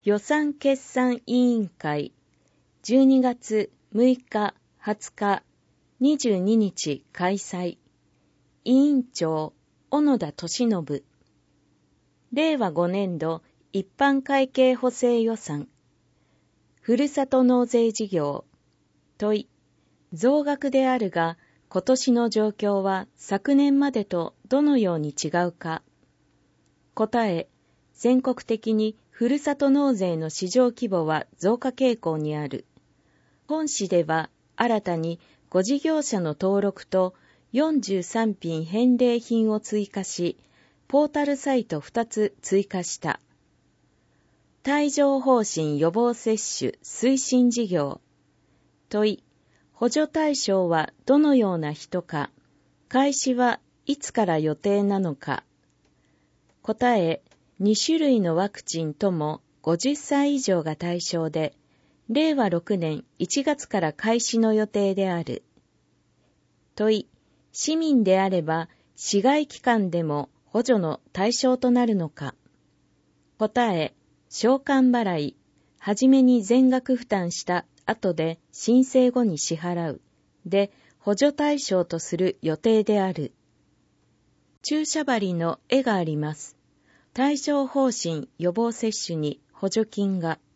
予算決算委員会12月6日、20日、22日開催。委員長、小野田俊信。令和5年度一般会計補正予算。ふるさと納税事業。問い。増額であるが、今年の状況は昨年までとどのように違うか。答え。全国的にふるさと納税の市場規模は増加傾向にある。本市では新たに5事業者の登録と43品返礼品を追加し、ポータルサイト2つ追加した。帯状疱疹予防接種推進事業。問い。補助対象はどのような人か。開始はいつから予定なのか。答え。2種類のワクチンとも50歳以上が対象で、令和6年1月から開始の予定である。問い。市民であれば市外機関でも補助の対象となるのか。答え。償還払い。はじめに全額負担した後で申請後に支払う。で、補助対象とする予定である。注射針の絵があります。帯状疱疹予防接種に補助金が。